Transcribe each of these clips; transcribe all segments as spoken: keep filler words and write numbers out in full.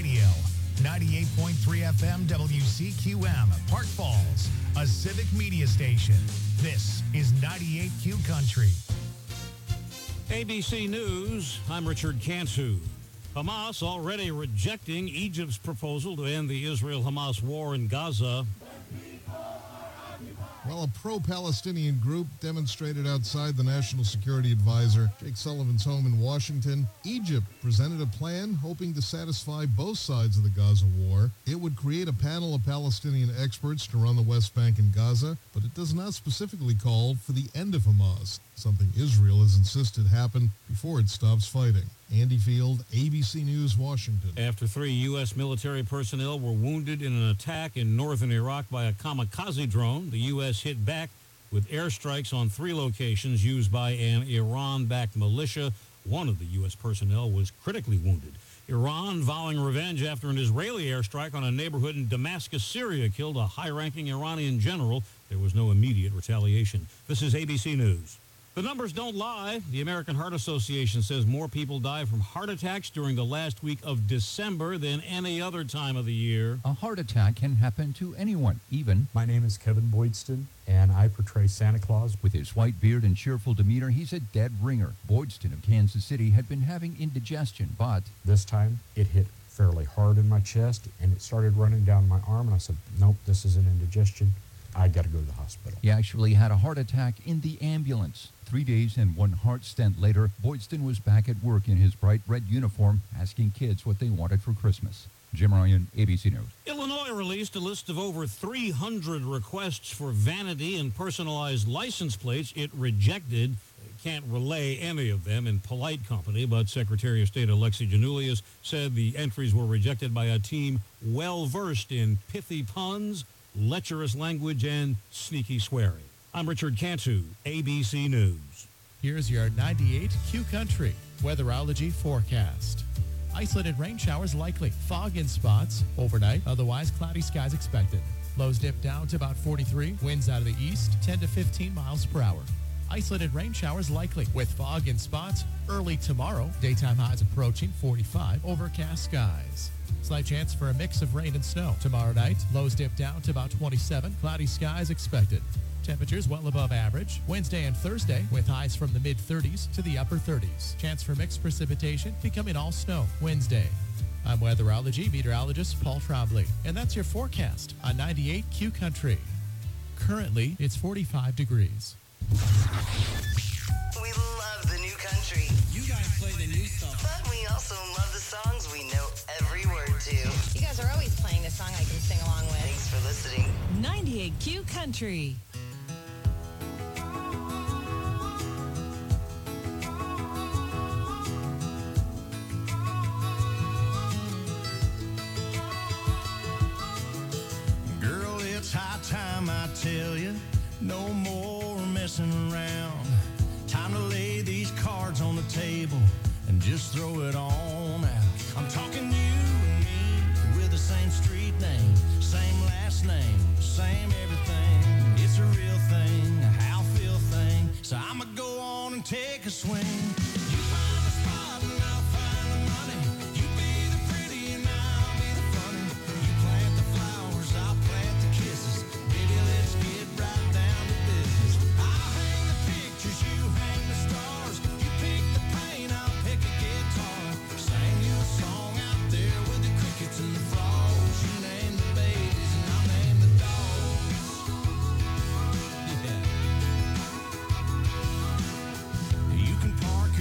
Radio. ninety-eight point three F M W C Q M, Park Falls, a civic media station. This is ninety-eight Q Country. A B C News, I'm Richard Cantu. Hamas already rejecting Egypt's proposal to end the Israel-Hamas war in Gaza. Well, a pro-Palestinian group demonstrated outside the National Security Advisor Jake Sullivan's home in Washington. Egypt presented a plan hoping to satisfy both sides of the Gaza war. It would create a panel of Palestinian experts to run the West Bank and Gaza, but it does not specifically call for the end of Hamas, something Israel has insisted happen before it stops fighting. Andy Field, A B C News, Washington. After three U S military personnel were wounded in an attack in northern Iraq by a kamikaze drone, the U S hit back with airstrikes on three locations used by an Iran-backed militia. One of the U S personnel was critically wounded. Iran vowing revenge after an Israeli airstrike on a neighborhood in Damascus, Syria, killed a high-ranking Iranian general. There was no immediate retaliation. This is A B C News. The numbers don't lie. The American Heart Association says more people died from heart attacks during the last week of December than any other time of the year. A heart attack can happen to anyone, even. My name is Kevin Boydston, and I portray Santa Claus. With his white beard and cheerful demeanor, he's a dead ringer. Boydston of Kansas City had been having indigestion, but this time it hit fairly hard in my chest, and it started running down my arm, and I said, nope, this is an indigestion. I got to go to the hospital. He actually had a heart attack in the ambulance. Three days and one heart stent later, Boydston was back at work in his bright red uniform, asking kids what they wanted for Christmas. Jim Ryan, A B C News. Illinois released a list of over three hundred requests for vanity and personalized license plates it rejected. It can't relay any of them in polite company, but Secretary of State Alexi Janulius said the entries were rejected by a team well-versed in pithy puns, lecherous language, and sneaky swearing. I'm Richard Cantu, A B C News. Here's your ninety-eight Q Country weatherology forecast. Isolated rain showers likely. Fog in spots. Overnight, otherwise cloudy skies expected. Lows dip down to about forty-three. Winds out of the east, ten to fifteen miles per hour. Isolated rain showers likely with fog in spots early tomorrow. Daytime highs approaching forty-five. Overcast skies. Slight chance for a mix of rain and snow. Tomorrow night, lows dip down to about twenty-seven. Cloudy skies expected. Temperatures well above average. Wednesday and Thursday with highs from the mid-thirties to the upper thirties. Chance for mixed precipitation becoming all snow Wednesday. I'm weatherology meteorologist Paul Trombley, and that's your forecast on ninety-eight Q Country. Currently, it's forty-five degrees. We love the new country. You guys play the new stuff. But we also love the songs we know every word to. You guys are always playing a song I can sing along with. Thanks for listening. ninety-eight Q Country. Girl, it's high time I tell you, no more messing around. Time to lay these cards on the table and just throw it on out. I'm talking you and me with the same street name, same last name, same everything. It's a real thing, a how feel thing. So I'ma go on and take a swing. You find the spot and I'll find the money. You be the pretty and I'll be the funny. You plant the flowers, I'll plant the kisses. Baby, let's get right down to business. I'll hang the pictures, you hang the stars. You pick the paint, I'll pick a guitar. Sing you a song out there with the crickets and the frogs. You name the babies and I'll name the dogs. Yeah. You can park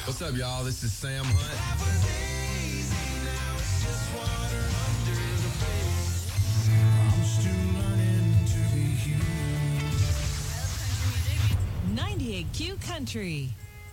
What's up, y'all? This is Sam Hunt. I'm still learning to be human. ninety-eight Q Country.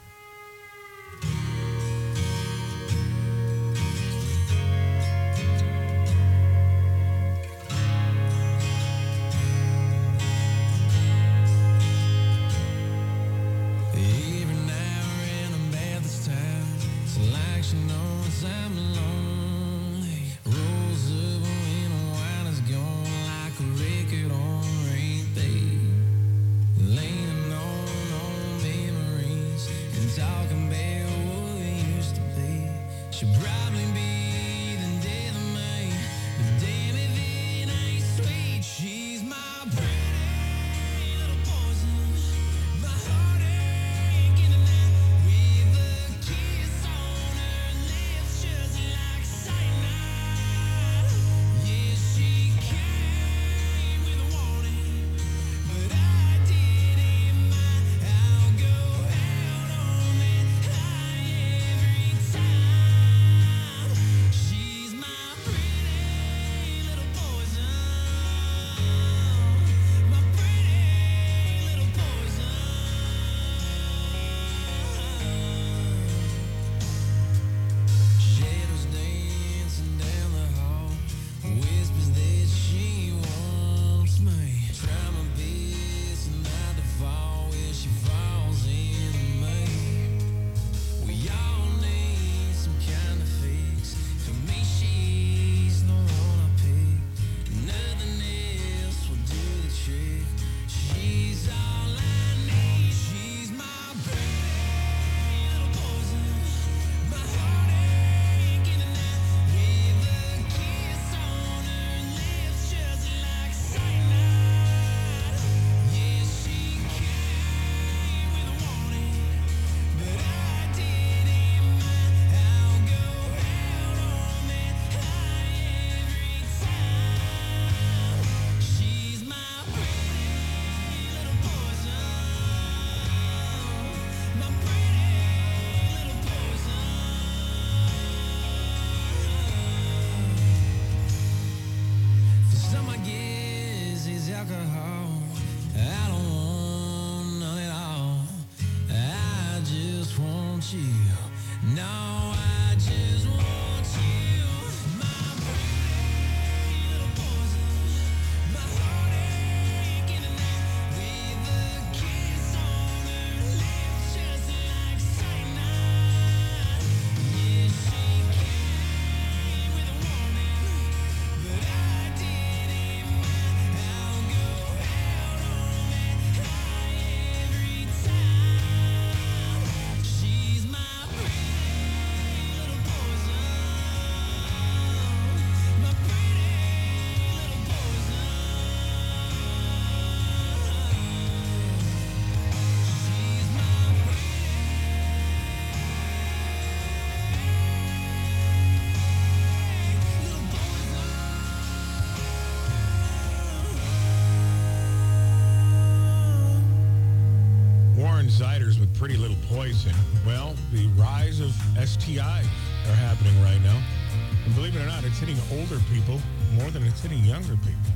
Insiders with Pretty Little Poison. Well, the rise of S T Is are happening right now. And believe it or not, it's hitting older people more than it's hitting younger people.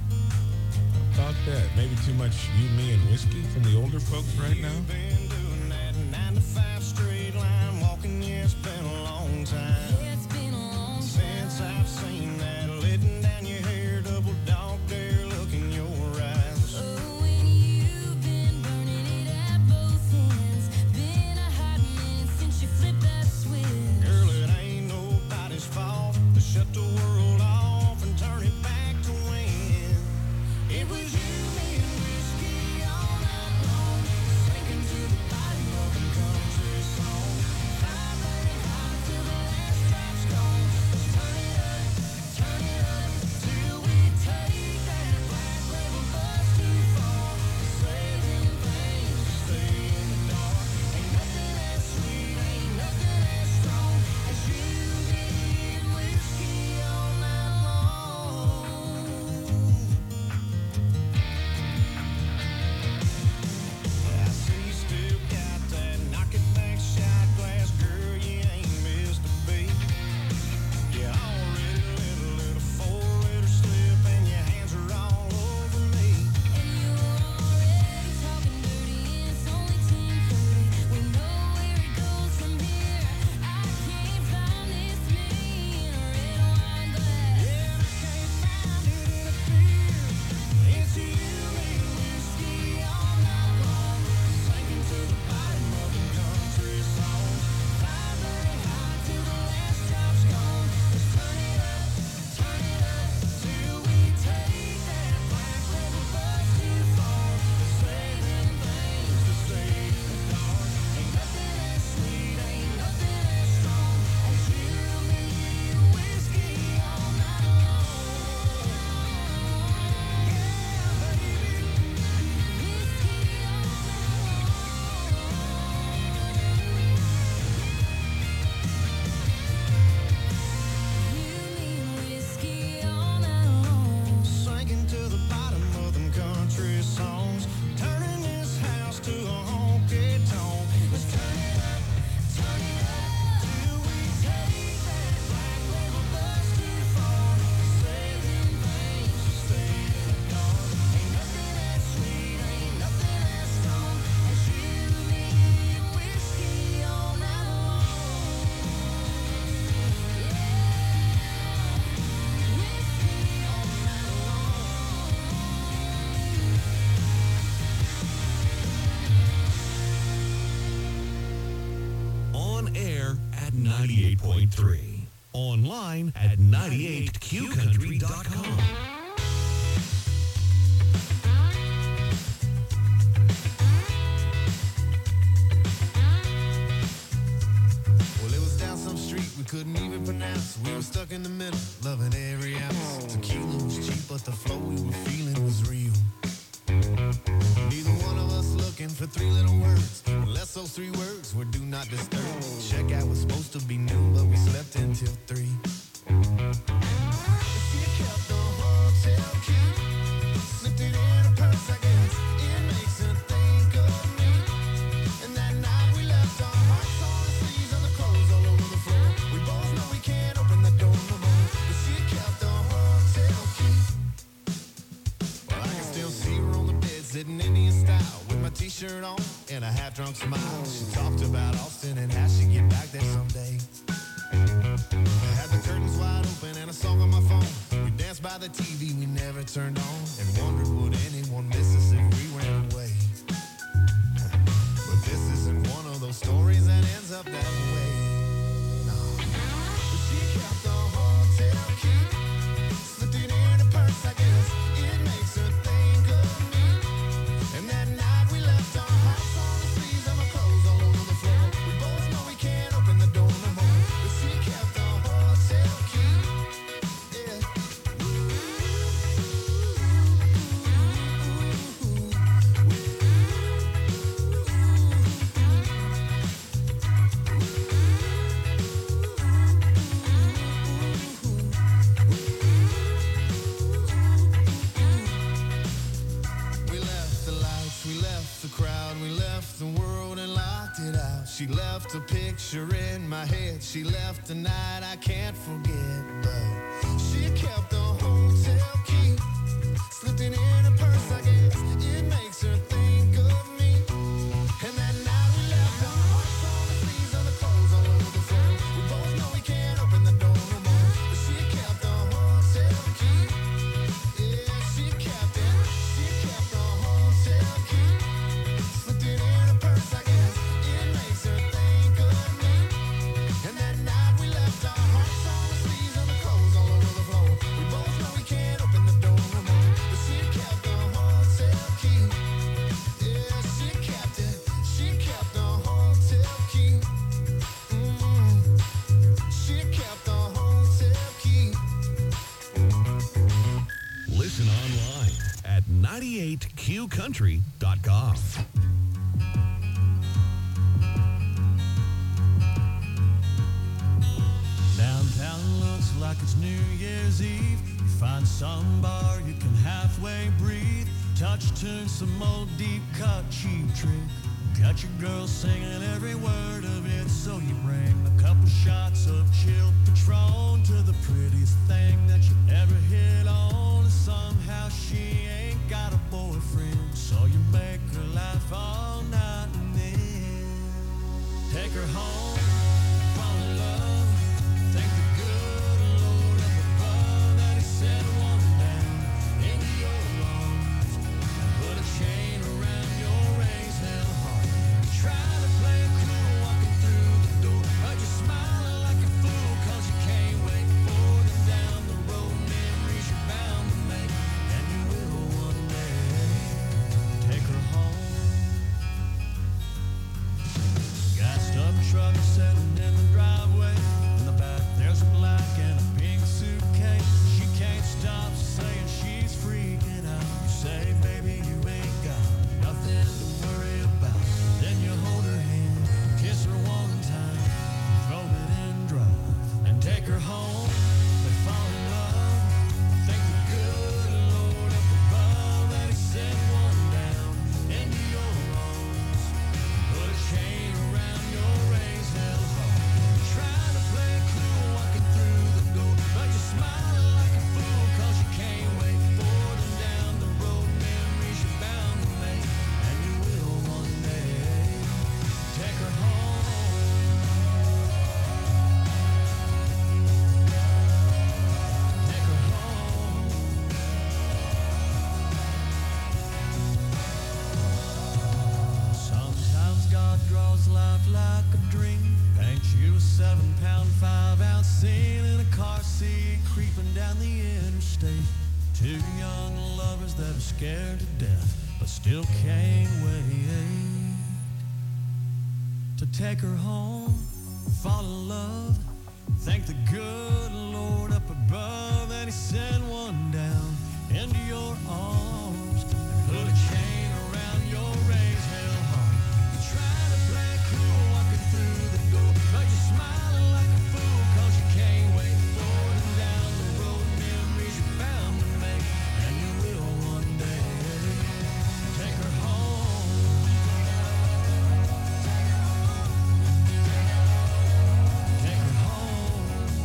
How about that? Maybe too much you, me, and whiskey from the older folks right now? You've been doing that nine to five straight line walking, yeah, it's been a long time. Yeah, it's been a long time since I've seen that letting down your hair, double dog dare look in your eyes. Oh, when you've been burning it at both ends, been a hot minute since you flipped that switch. Girl, it ain't nobody's fault to shut the world off and turn it back to when it was you, me, and whiskey all night long, sinking to the bottom. ninety-eight point three. Online at ninety-eight q country dot com. We couldn't even pronounce. We were stuck in the middle, loving every ounce. Tequila was cheap, but the flow we were feeling was real. Neither one of us looking for three little words, unless those three words were do not disturb. Checkout was supposed to be noon, but we slept until three. She kept the hotel key, slipped it in her purse, I guess. It makes her think of me. And that night we left our hearts on the sleeves and the clothes all over the floor. We both know we can't open the door no more, but she kept the hotel key. Well, I can still see her on the bed, sitting Indian style, with my t-shirt on and a half-drunk smile. She talked about Austin and how she'd get back there someday. I had the curtains wide open and a song on my phone. We danced by the T V we never turned on, and wondered would anyone miss us if we ran away. But this isn't one of those stories that ends up that way. No. But she kept the hotel key, slipped it in her purse, I guess. It makes her think of me. And that night we left our hearts on the sleeves and our clothes all over the floor. We both know we can't open the door no more, but she kept the hotel key. Yeah. We left the lights, we left the crowd, we left the world and locked it out. She left a picture in my head, she left a night I can't forget. But she kept the hotel key, slipped it in her purse, I guess. It makes her think of me. And that night we left our hearts on the sleeves and the clothes all over the floor. We both know we can't open the door no more, but she kept the hotel key. Yeah, she kept it. She kept the hotel key, slipped it in her purse, I guess. It makes her think of me. And that night we left our hearts on the sleeves and the clothes all over the floor. We both know we can't open the door no more, but she kept the hotel key. Yeah, she kept it. She kept the hotel key. Mm. She kept the hotel key. Listen online at ninety-eight q country dot com. Downtown looks like it's New Year's Eve. You find some bar you can halfway breathe. Touch tune, some old deep cut cheap trick. Got your girl singing every word of it, so you bring a couple shots of chilled Patron to the prettiest thing that you ever hit on. Somehow she ain't got a boyfriend, so you make her laugh all night and then take her home, fall in love. Thank the good Lord up above that he sent one down into your lungs and put a chain around your raised hell heart. Try to play it cool walking through the door, but you're smiling like a fool 'cause you can't wait for them down the road. Memories you're bound to make, and you will one day. Take her home. Gassed up truck sitting in the driveway. In the back there's a black and a pink suitcase. She can't stop saying she's freaking out. You say, baby, you ain't got nothing to worry about. Then you hold her hand, kiss her one time, throw it in drive, and take her home. They fall in love. Thank the good Lord up above that he sent one down into your lungs. Put a chain around your raised hell heart. Trying to play it cool walking through the door, but you're smiling like a fool 'cause you can't like a dream. Paint you a seven pound, five ounce scene in a car seat, creeping down the interstate. Two young lovers that are scared to death, but still can't wait to take her home, fall in love, thank the good Lord up above that he sent one down into your arms and put a chain around your raised hell heart. You try to play cool walking through the door, but you're smiling like a fool cause you can't wait forward and down the road. Memories you're bound to make, and you will one day. Take her home. Take her home.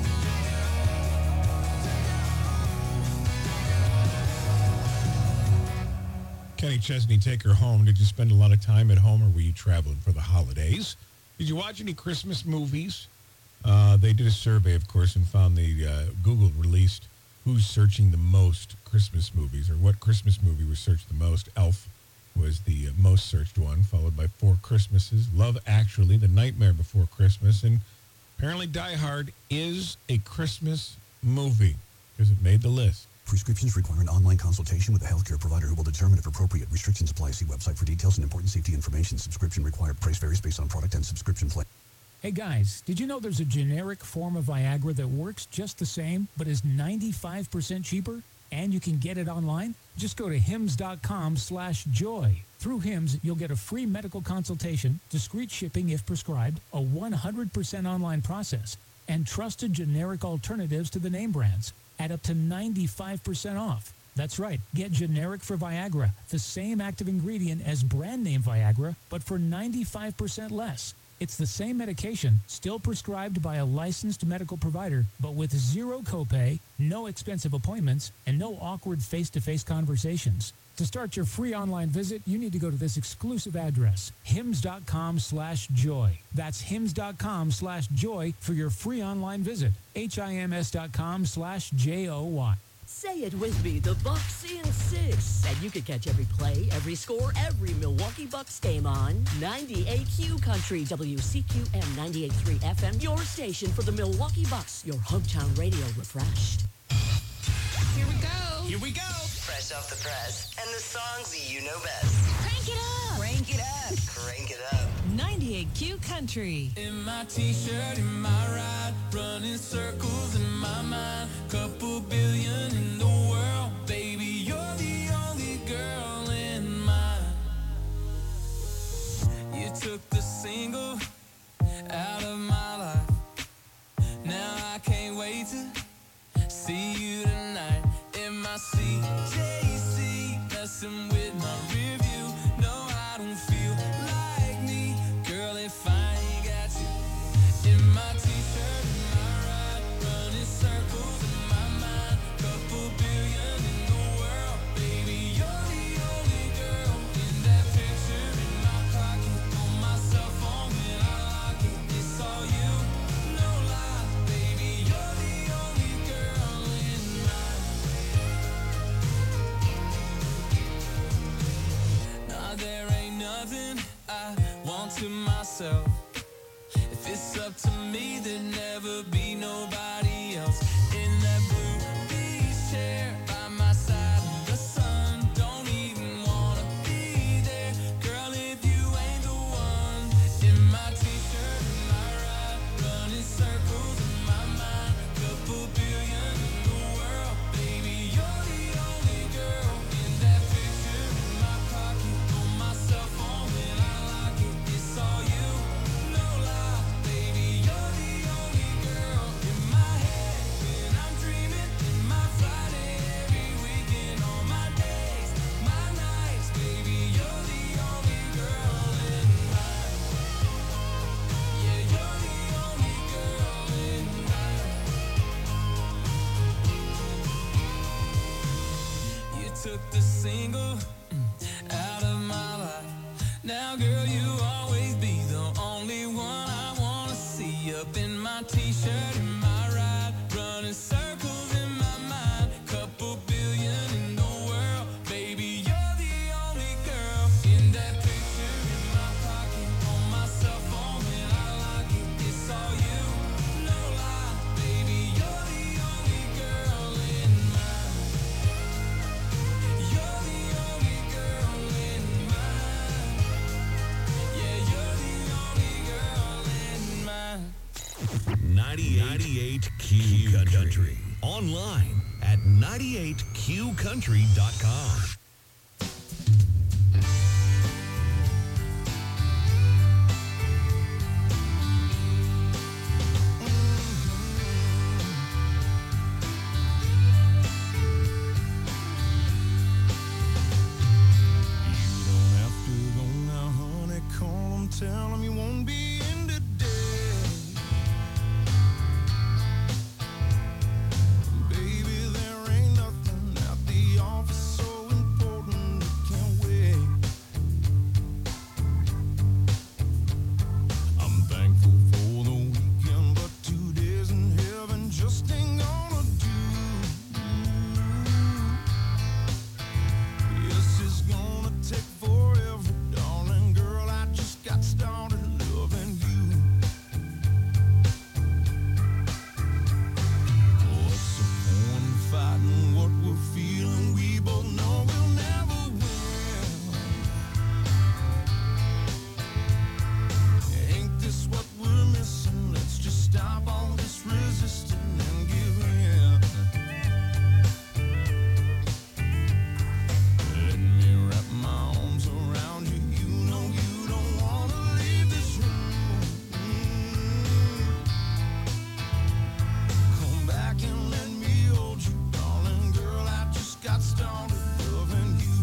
Kenny Chesney, Take Her Home. Did you spend a lot of time at home, or were you traveling for the holidays? Did you watch any Christmas movies? Uh, they did a survey, of course, and found the uh, Google released who's searching the most Christmas movies, or what Christmas movie was searched the most. Elf was the uh, most searched one, followed by Four Christmases, Love Actually, The Nightmare Before Christmas, and apparently Die Hard is a Christmas movie because it made the list. Prescriptions require an online consultation with a healthcare provider who will determine if appropriate. Restrictions apply. See website for details and important safety information. Subscription required. Price varies based on product and subscription plan. Hey guys, did you know there's a generic form of Viagra that works just the same but is ninety-five percent cheaper? And you can get it online? Just go to hims.com slash joy. Through Hims, you'll get a free medical consultation, discreet shipping if prescribed, a one hundred percent online process, and trusted generic alternatives to the name brands at up to ninety-five percent off. That's right, get generic for Viagra, the same active ingredient as brand name Viagra, but for ninety-five percent less. It's the same medication, still prescribed by a licensed medical provider, but with zero copay, no expensive appointments, and no awkward face-to-face conversations. To start your free online visit, you need to go to this exclusive address, hims.com slash joy. That's hims.com slash joy for your free online visit. H-I-M-S.com slash J-O-Y. Say it with me, the Bucks in six. And you can catch every play, every score, every Milwaukee Bucks game on ninety-eight Q Country, W C Q M ninety-eight point three F M, your station for the Milwaukee Bucks, your hometown radio refreshed. Here we go. Here we go. Fresh off the press. And the songs that you know best. Crank it up. Crank it up. Crank it up. ninety-eight Q Country. In my t-shirt, in my ride, running circles in my mind. Couple billion in the world, baby, you're the only girl in mine. You took the single out of my life. Now I can't wait to see you tonight. In my C J C, messing with my rear view. No, I don't feel like me, girl, if I ain't got you. In my t-shirt, in my ride, running circles in my mind. Couple billion in the world, baby, you're the only girl. In that picture in my pocket, on my cell phone when I lock it, it's all you, no lie, baby, you're the only girl in mine. Nah, there ain't nothing I want to myself. If it's up to me, there'd never be nobody else. In that blue beach chair by my side in the sun, don't even wanna be there, girl, if you ain't the one. In my t-shirt, in my ride, running circles in my mind. Couple billion in the world, baby, you're the only girl. In that picture in my pocket, on my cell phone when I lock it, it's all you, no lie, baby, you're the only girl. In my head when I'm dreaming, in my Friday every weekend, on my days, my nights, baby, you're the only girl in mine. Yeah, you're the only girl in mine. You took the single mm, out of my life. Now, girl, you always be the only one I wanna see. Up in my t-shirt, in my ride, running circles in my mind. Couple billion in the world, baby, you're the only girl. In that picture in my pocket, on my cell phone when ninety-eight Q Country. Online at ninety-eight q country dot com. Tell him you won't be in today. Baby, there ain't nothing at the office so important it can't wait. I'm thankful for the weekend, but two days in heaven just ain't gonna do. Yes, it's gonna take forever, darling girl. I just got started loving you. What's the point in fighting what we're feeling? We both know we'll never win. Ain't this what we're missing? Let's just stop all this resisting and give in. Let me wrap my arms around you. You know you don't wanna leave this room. Come back and let me hold you, darling girl. I just got started loving you.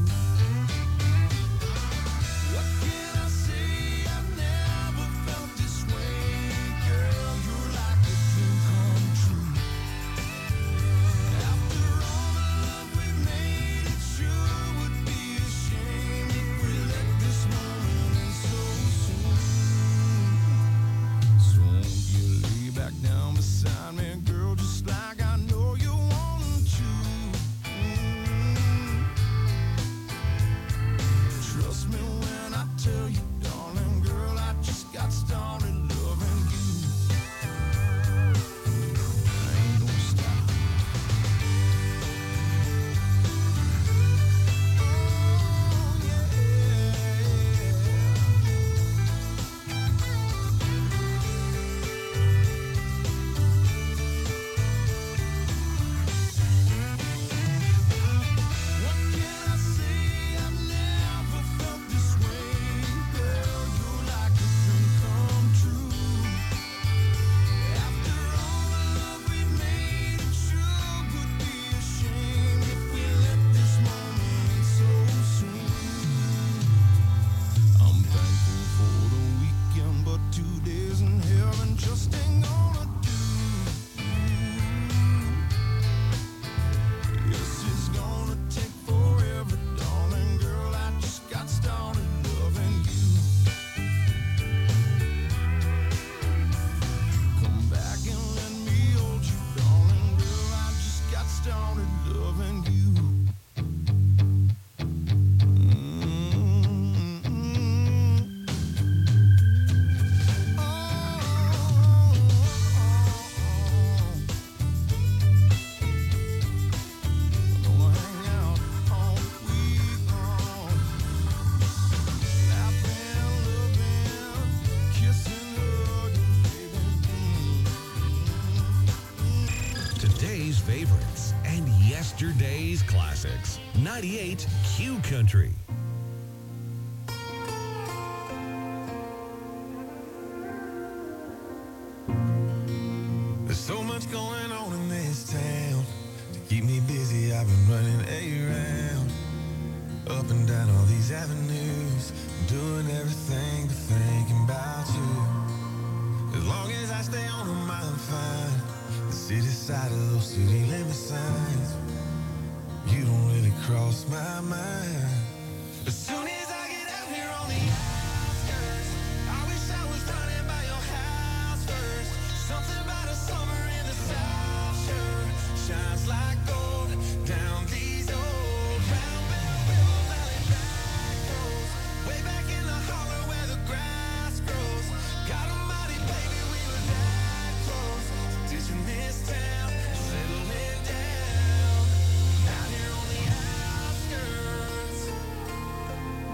What can I say? I've never felt this way, girl. You're like a dream come true. After all the love we made, it sure would be a shame if we let this moment end so soon. So won't you lay back down beside me, girl, just like I know you want to. Trust me when I tell you, darling girl, I just got started loving you. I ain't gonna stop. Oh, yeah. What can I say? I've never felt this way, girl. You're like a dream come true. After all the love we made, it sure would be a shame if we let this moment end so soon. I'm thankful for the weekend, but two days in heaven just ain't gonna do. Yes, it's gonna take forever, darling girl. I just got started loving you. Come back and let me hold you, darling girl. I just got started loving you. Gonna hang out all week long, laughing, loving, kissing, hugging, baby. Today's favorites and yesterday's classics. ninety-eight Q Country. There's so much going on in this town. To keep me busy, I've been running around, up and down all these avenues, doing everything but thinking about you. As long as I stay on them, I'm fine. The city side of those city limit signs, you don't really cross my mind. As soon as I get out here on the outskirts, I wish I was running by your house first. Something about a summer in the South Shore shines like gold down these old round bell river valley back roads. Way back in the holler where the grass grows. God almighty, baby, we were that close to ditching this town, settling down out here on the outskirts.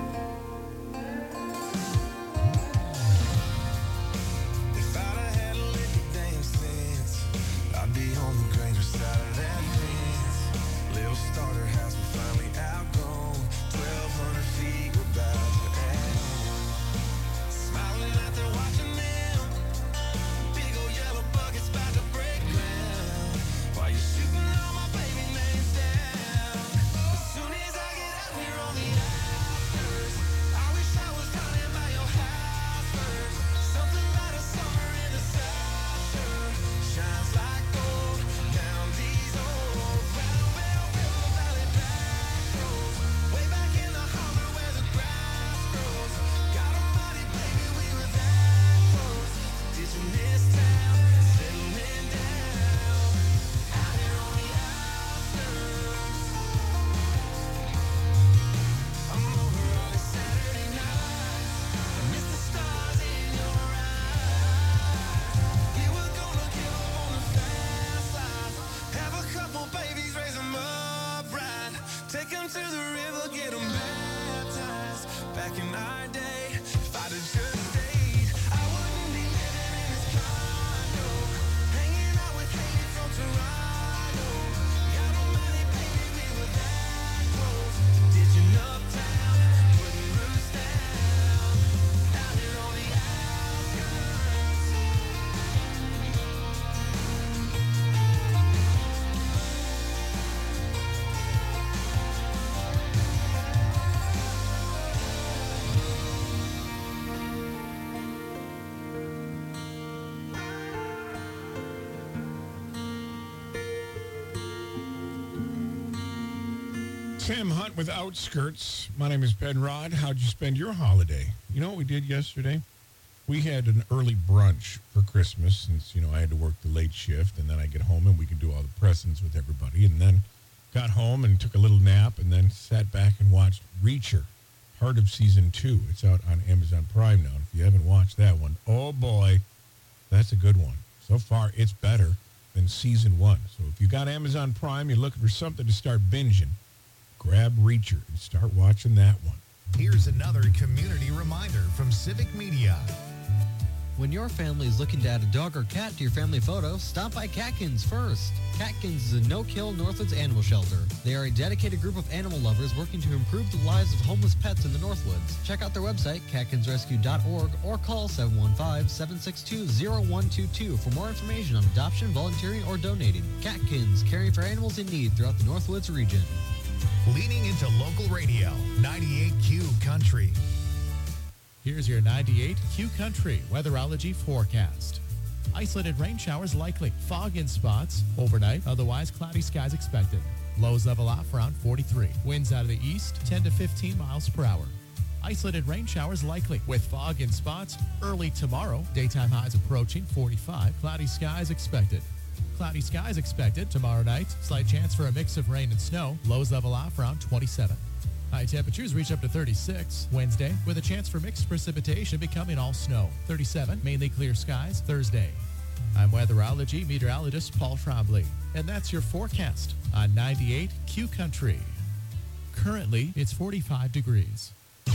Sam Hunt with Outskirts. My name is Ben Rod. How'd you spend your holiday? You know what we did yesterday? We had an early brunch for Christmas since, you know, I had to work the late shift, and then I get home and we could do all the presents with everybody. And then got home and took a little nap and then sat back and watched Reacher, part of season two. It's out on Amazon Prime now. If you haven't watched that one, oh boy, that's a good one. So far, it's better than season one. So if you got Amazon Prime, you're looking for something to start binging, grab Reacher and start watching that one. Here's another community reminder from Civic Media. When your family is looking to add a dog or cat to your family photo, stop by Catkins first. Catkins is a no-kill Northwoods animal shelter. They are a dedicated group of animal lovers working to improve the lives of homeless pets in the Northwoods. Check out their website, catkins rescue dot org, or call seven one five, seven six two, zero one two two for more information on adoption, volunteering, or donating. Catkins, caring for animals in need throughout the Northwoods region. Leaning into local radio, ninety-eight Q Country. Here's your ninety-eight Q Country weatherology forecast. Isolated rain showers likely. Fog in spots. Overnight, otherwise cloudy skies expected. Lows level off around forty-three. Winds out of the east, ten to fifteen miles per hour. Isolated rain showers likely with fog in spots early tomorrow. Daytime highs approaching forty-five. Cloudy skies expected. Cloudy skies expected tomorrow night. Slight chance for a mix of rain and snow. Lows level off around twenty-seven. High temperatures reach up to thirty-six Wednesday, with a chance for mixed precipitation becoming all snow. thirty-seven, mainly clear skies Thursday. I'm weatherology meteorologist Paul Trombley, and that's your forecast on ninety-eight Q Country. Currently, it's forty-five degrees. Big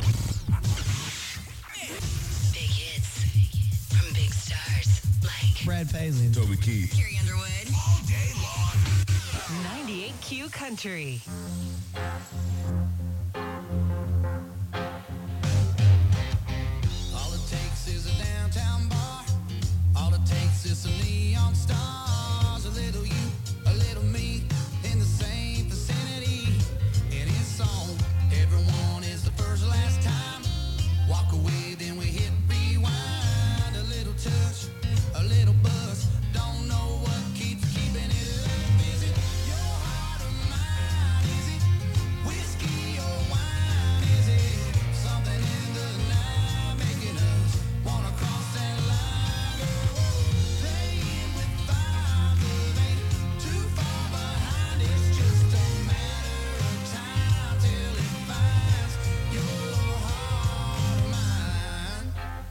hits from big stars like Brad Paisley, Toby Keith, Carrie Underwood. All day long. ninety-eight Q Country. All it takes is a downtown bar. All it takes is some neon stars. A little you, a little me, in the same vicinity. In his song, everyone is the first last time. Walk away, then we hit rewind. A little touch, a little buzz. Don't know what keeps keeping it up. Is it your heart or mine? Is it whiskey or wine? Is it something in the night making us wanna cross that line? Playing with fire, but ain't too far behind. It's just a matter of time till it finds your heart or mine.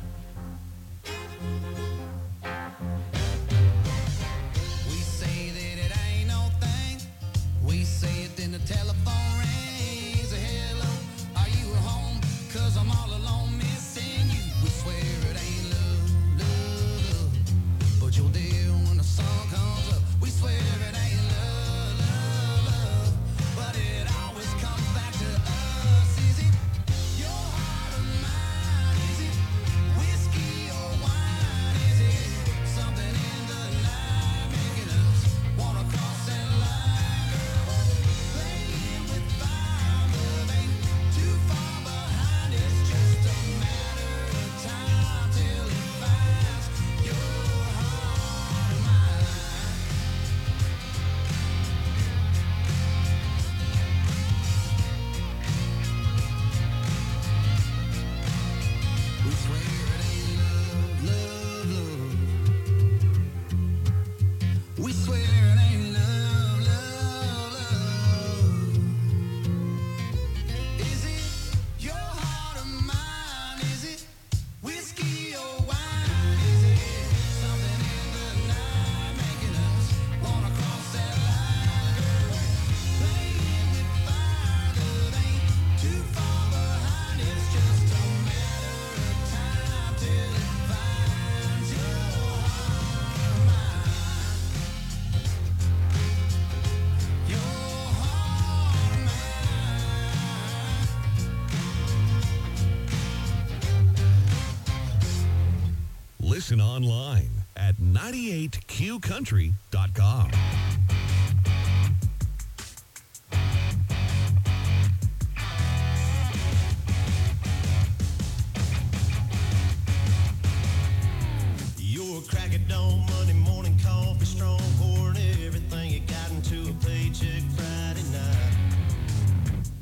We say that it ain't no thing. We say it, then the telephone rings. Hello, are you at home? Cause I'm all alone missing you. We swear it ain't love, love, love. But you're there when the sun comes up. We swear it ain't love, love, love. But it always comes back to us. Is it your heart or mine? Is it whiskey or wine? Is it something in the night making us wanna cross that line? Playing with fire, but ain't too far behind. It's just a matter of time till it finds your heart or mine. We swear it ain't love, love, love. We swear it ain't love, love, love. Is it your heart or mine? Is it whiskey or wine? Is it something in the night making us wanna cross that line? Playing with fire, love ain't too far behind. It's just a matter of time till it finds your heart or mine. Your heart or mine. Listen online at ninety-eight Q country dot com. You're a crack at dawn, Monday morning coffee, strong pouring everything you got into a paycheck Friday night.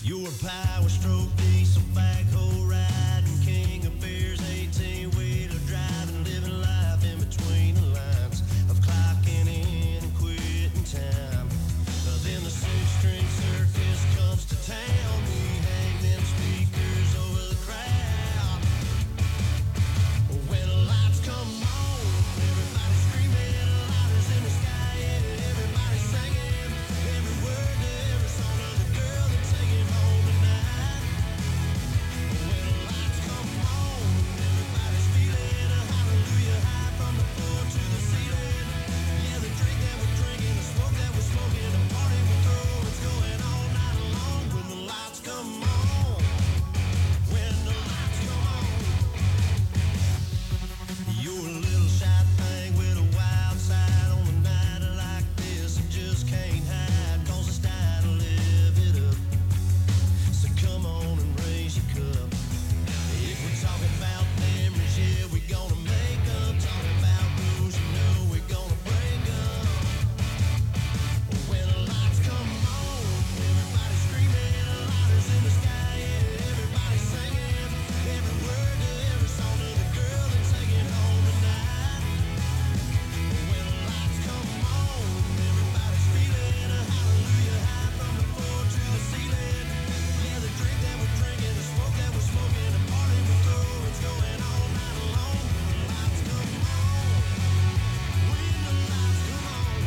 Your power stroke diesel backhoe riding, king of beers, eighteen wheeler driving, living life in between the lines of clocking in and quitting time. Then the six string circus comes to town. We hang them speakers over the crowd. When the lights come on, everybody screaming, lighters in the sky, yeah, everybody singing every word to every song of the girl that's taking home tonight. When the lights come on, everybody's feeling a hallelujah high from the floor to the ceiling. Yeah, the drink that we're drinking, the smoke that we're smoking, the party we throw, it's going all night long. When the lights come on, when the lights come on. You're a little shy thing with a wild side on a night like this. You just can't hide, cause it's time to live it up. So come on and raise your cup. If we're talking about memories, yeah, we're gonna make them. Talking about rules, you know we're gonna break them. When the lights come on, everybody screaming, lighters in the sky, yeah, everybody singing every word to every song of the girl that's taking home tonight. When the lights come on, everybody's feeling a hallelujah high from the floor to the ceiling. Yeah, the drink that we're drinking, the smoke that we're smoking, the party we throw, it's going all night long. When the lights come on, when the lights come on.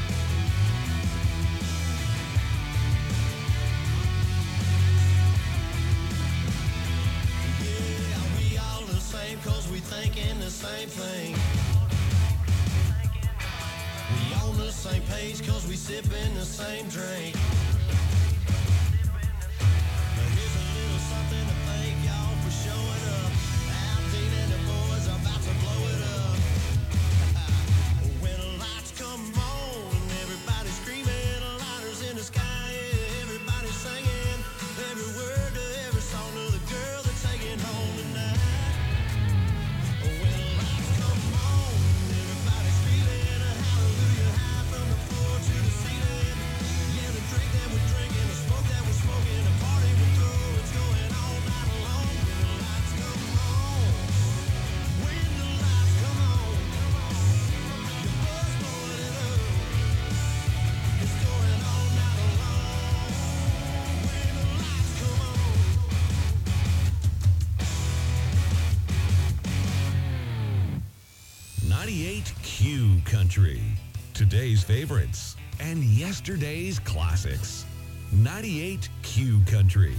Yeah, we all the same, cause we thinking the same thing. We on the same page, cause we sipping the same drink. But here's a little something to thank y'all for showing up. Alpine and the boys are about to blow it up. When the lights come on, and everybody's screaming, lighters in the sky, yeah, everybody's singing every word to every song of the girl that's taking home tonight. When the lights come on, everybody's feeling a hallelujah high from the floor to the ceiling. Yeah, the drink that we're drinking, the smoke that we're smoking, the party we throw, it's going all night long. When the lights come on, when the lights come on, your buzz blowing it up, it's going all night long. When the lights come on. ninety-eight Q Country. Today's favorites and yesterday's classics. ninety-eight Q Country.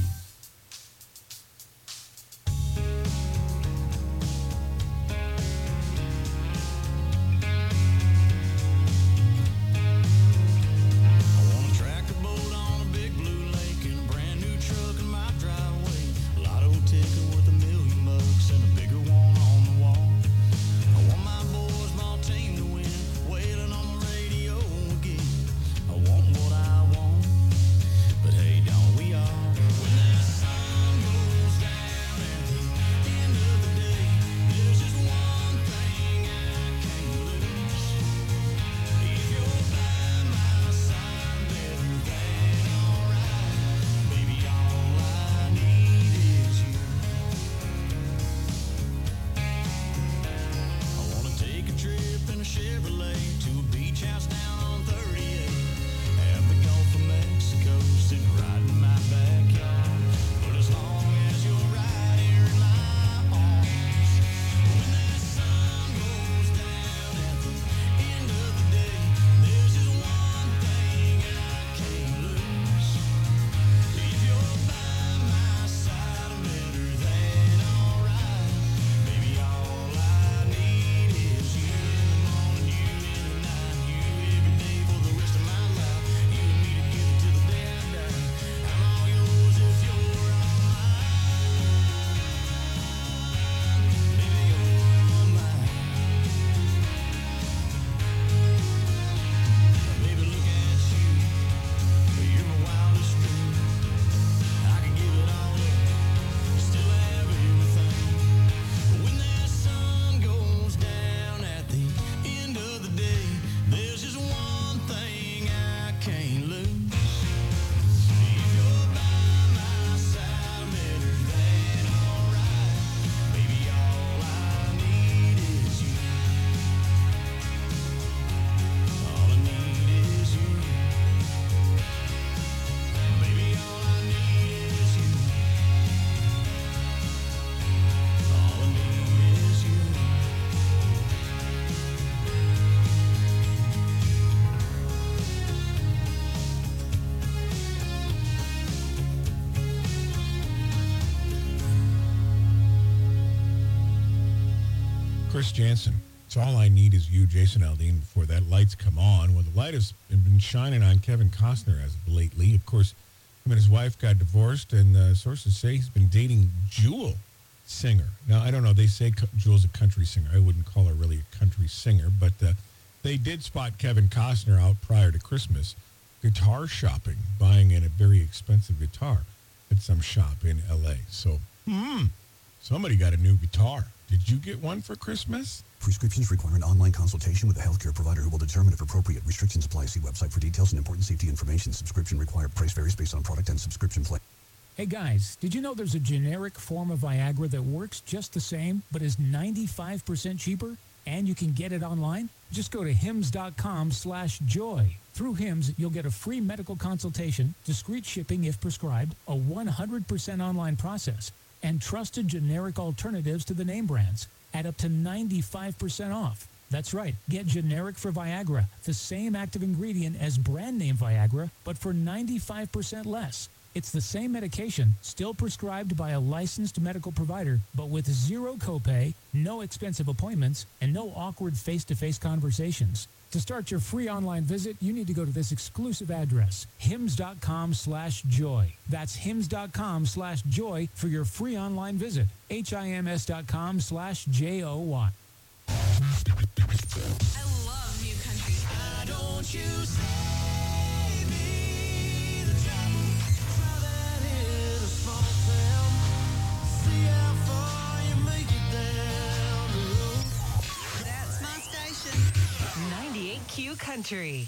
I want a tractor boat on a big blue lake and a brand new truck in my driveway. Lotto ticket with a million bucks and a bigger one on the wall. I want my boys, my team to win, wailing on the radio again. I want what I want, but hey, don't we all? When that sun goes down at the end of the day, there's just one thing I can't lose. If you're by my side, better than alright. Baby, all I need is you. I wanna take a trip in a Chevrolet to a beach house down on thirty-eight. Have the Gulf of Mexico sitting right in my backyard. But as long as you're right here in my arms, when that sun goes down at the end of the day, there's just one thing I can't lose. If you're by my side, I'm better than alright. Baby, all I need is you in the morning, you Chris Jansen. It's all I need is you, Jason Aldean, before that lights come on. Well, the light has been shining on Kevin Costner as of lately. Of course, him and his wife got divorced, and uh, sources say he's been dating Jewel singer. Now, I don't know. They say Jewel's a country singer. I wouldn't call her really a country singer, but uh, they did spot Kevin Costner out prior to Christmas guitar shopping, buying in a very expensive guitar at some shop in L A. So, hmm, somebody got a new guitar. Did you get one for Christmas? Prescriptions require an online consultation with a healthcare provider who will determine if appropriate. Restrictions apply. See website for details and important safety information. Subscription required. Price varies based on product and subscription plan. Hey guys, did you know there's a generic form of Viagra that works just the same, but is ninety-five percent cheaper? And you can get it online? Just go to hims.com slash joy. Through Hims, you'll get a free medical consultation, discreet shipping if prescribed, a one hundred percent online process, and trusted generic alternatives to the name brands at up to ninety-five percent off. That's right. Get generic for Viagra, the same active ingredient as brand name Viagra, but for ninety-five percent less. It's the same medication, still prescribed by a licensed medical provider, but with zero copay, no expensive appointments, and no awkward face-to-face conversations. To start your free online visit, you need to go to this exclusive address, hims.com slash joy. That's hims.com slash joy for your free online visit. H-I-M-S.com slash J-O-Y. I love new country. Why don't you save me the trouble? Try that in a small town. See how far you make it down the road. That's my station. ninety-eight Q Country.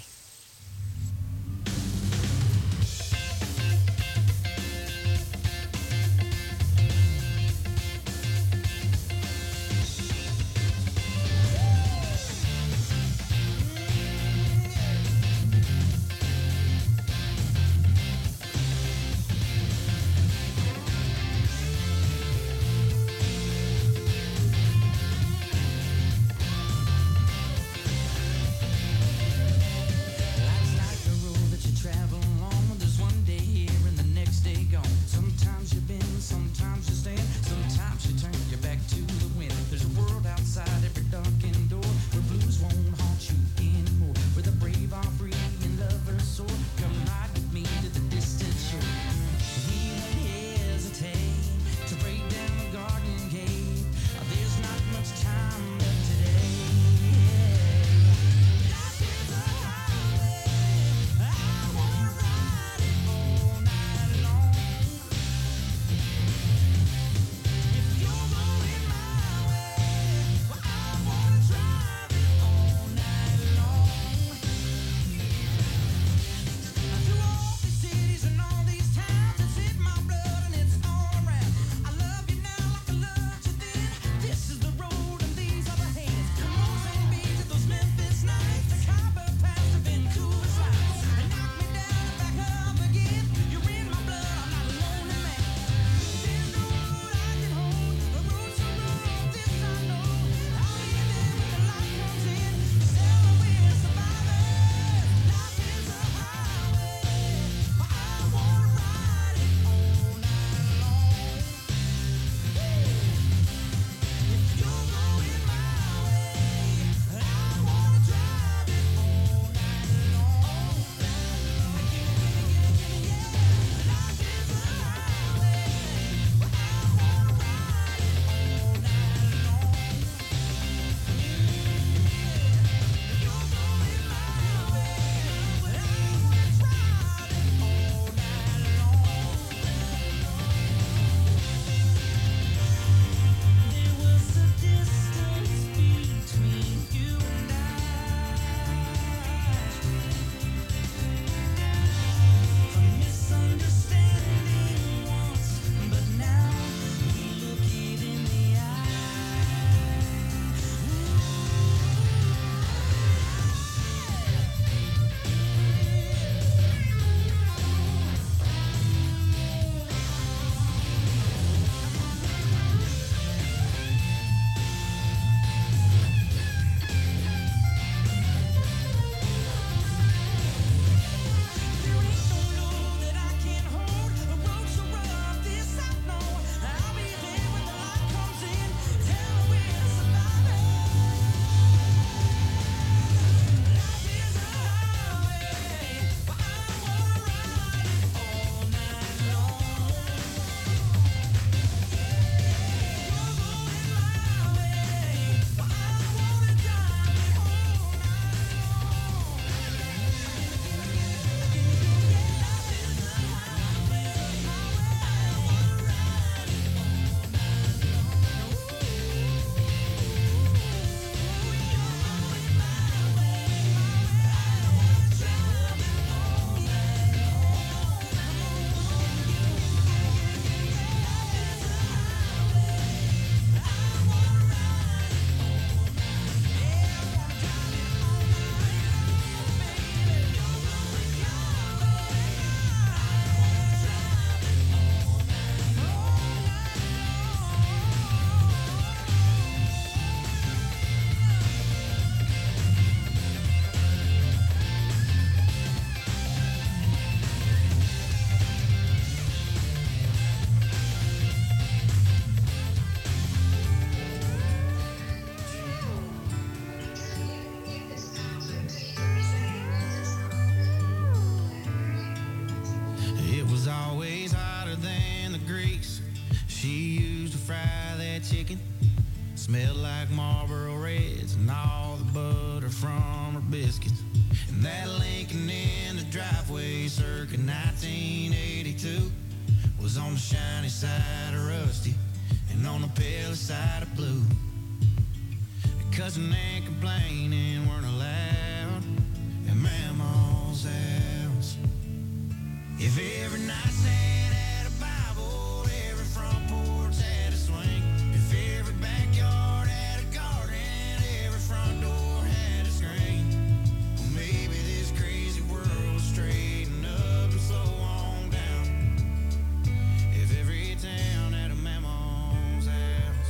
smelled like Marlboro Reds and all the butter from her biscuits. And that Lincoln in the driveway circa nineteen eighty-two was on the shiny side of rusty and on the pale side of blue. Cousin and complaining weren't allowed at Mama's house. If every nightstand had a Bible, every front porch had a swing, if every backyard had a garden, every front door had a screen, well, maybe this crazy world would straighten up and slow on down. If every town had a Mama's house.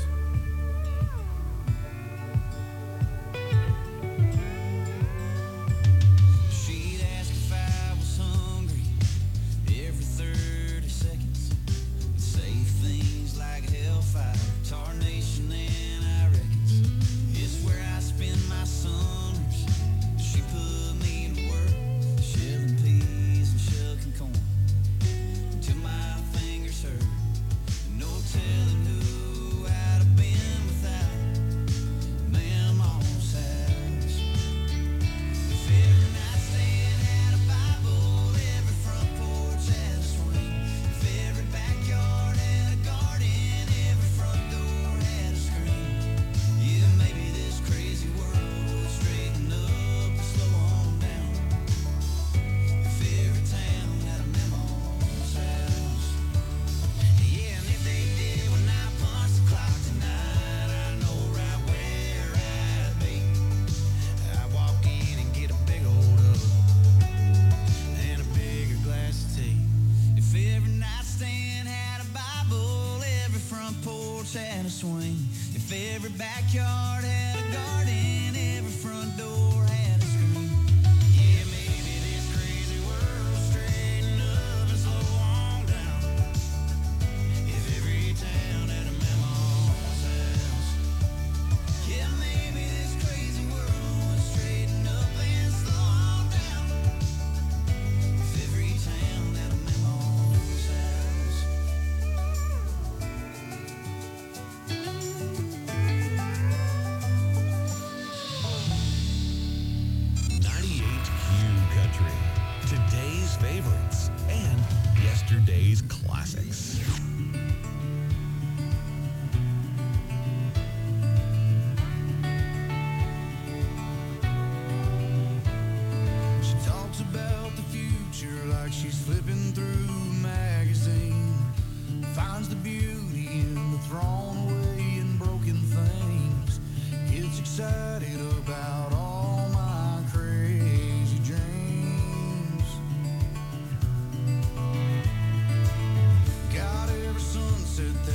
She'd ask if I was hungry every thirty seconds, and say things like hellfire, tarnation, and I reckons it's where I spend my summers. She put me to work, shelling peas and shucking corn, until my fingers hurt. No telling who I'd have been without Mama's house. If every nightstand had a Bible, every front porch had a swing, if every backyard had a garden, every front door had a screen, yeah, maybe this crazy world would straighten up and slow on down. If every town had a Mama's house. Yeah, and if they did, when I punch the clock tonight, I know right where I'd be. I'd walk in and get a big old hug and a bigger glass of tea. If every nightstand had a Bible, every front porch had a swing, if every backyard had a garden, every front door had a screen, yeah, maybe this crazy world would straighten up and slow on down. If every town had a Mama's house. Yeah, maybe this crazy world would straighten up and slow on down. If every town had a Mama's house. ninety-eight Q Country. Today's favorites and yesterday's classics. She talks about the future like she's flipping through a magazine. Finds the beauty in the thrown away and broken things. Gets excited about all my crazy dreams. Got every sunset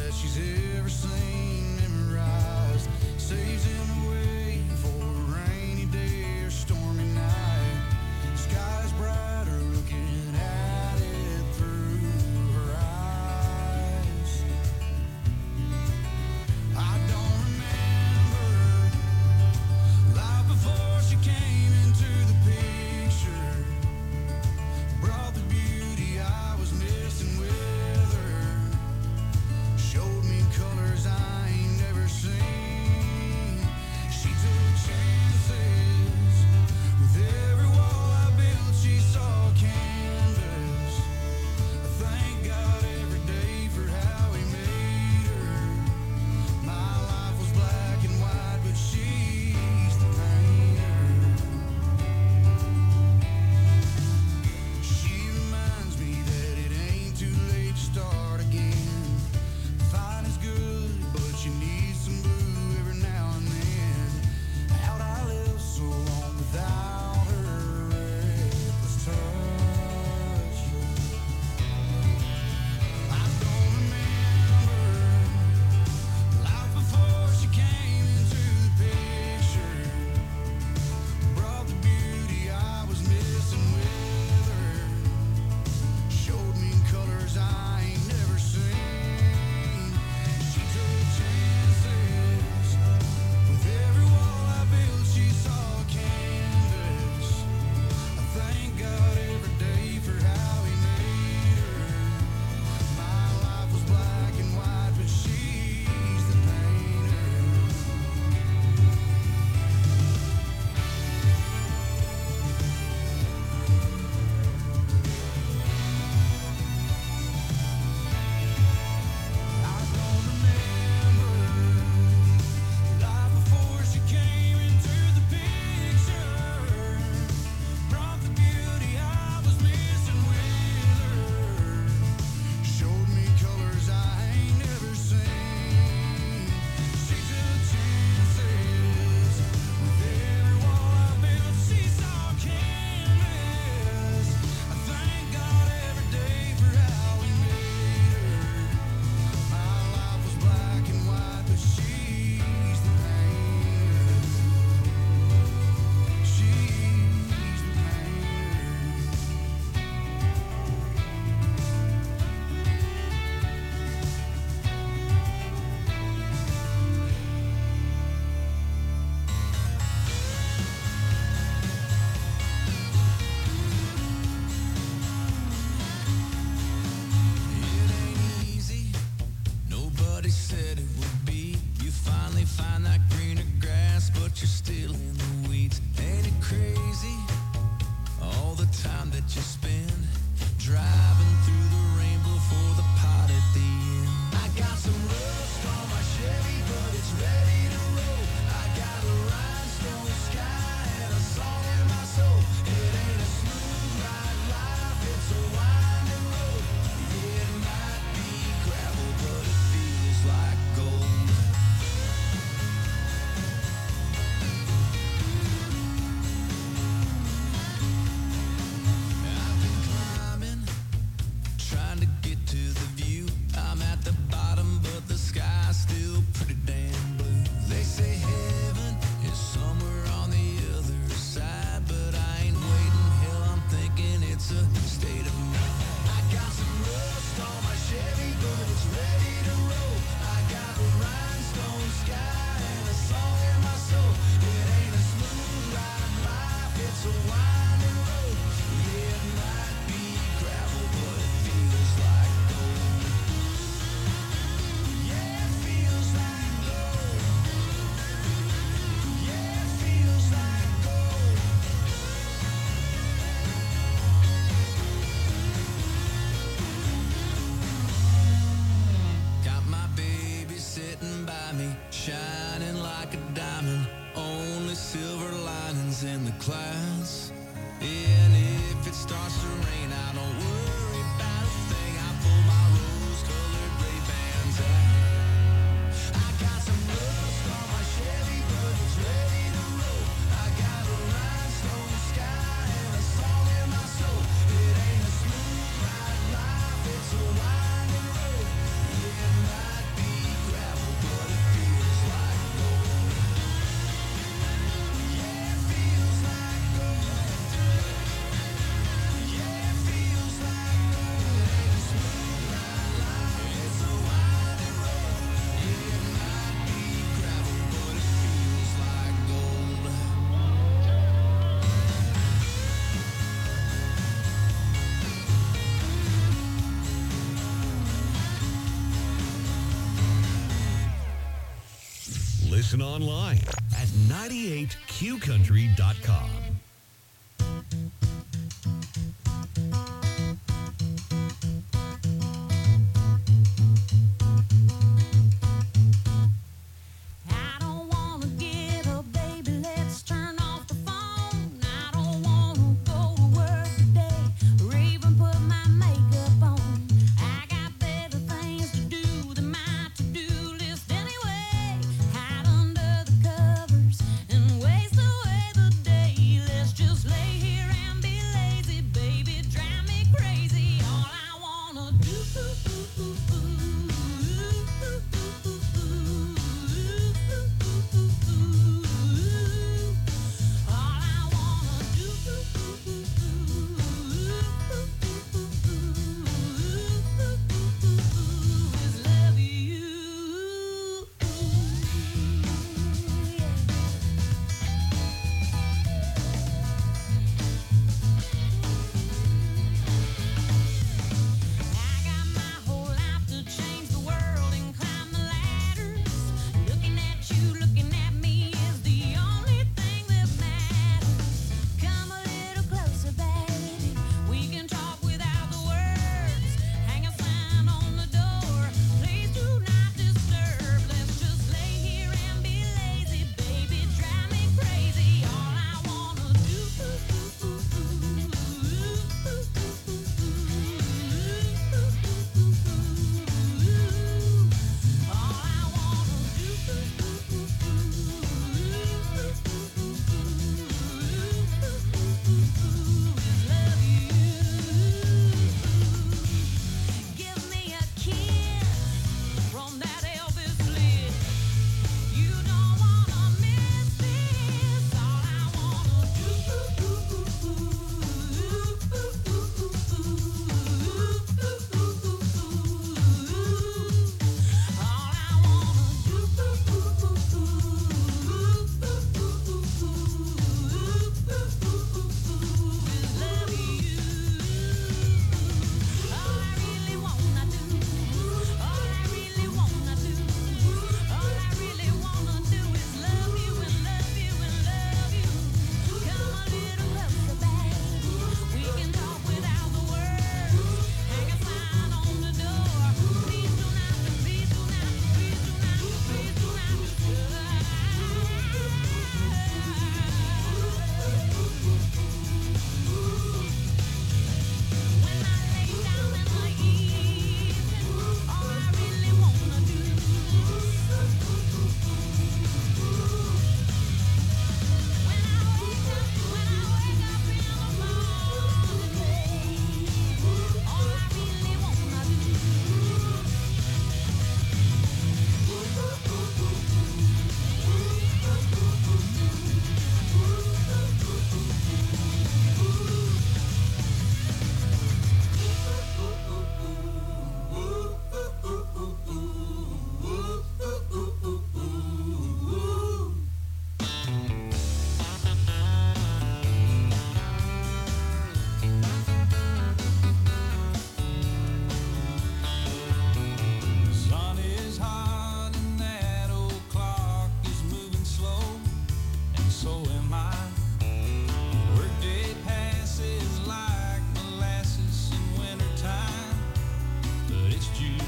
clouds. And if it starts to rain, I don't worry about a thing. I pull my rose-colored Ray-Bans out. I got some rust on my Chevy, but it's ready to roll. I got a rhinestone sky and a song in my soul. It ain't a smooth ride life, it's a winding road. Yeah, it might be gravel, but it feels like gold. Yeah, it feels like gold. Yeah, it feels like gold. It ain't a smooth ride life, it's a winding road. Yeah, it might be gravel, but it feels like gold. Listen online at ninety-eight q country dot com.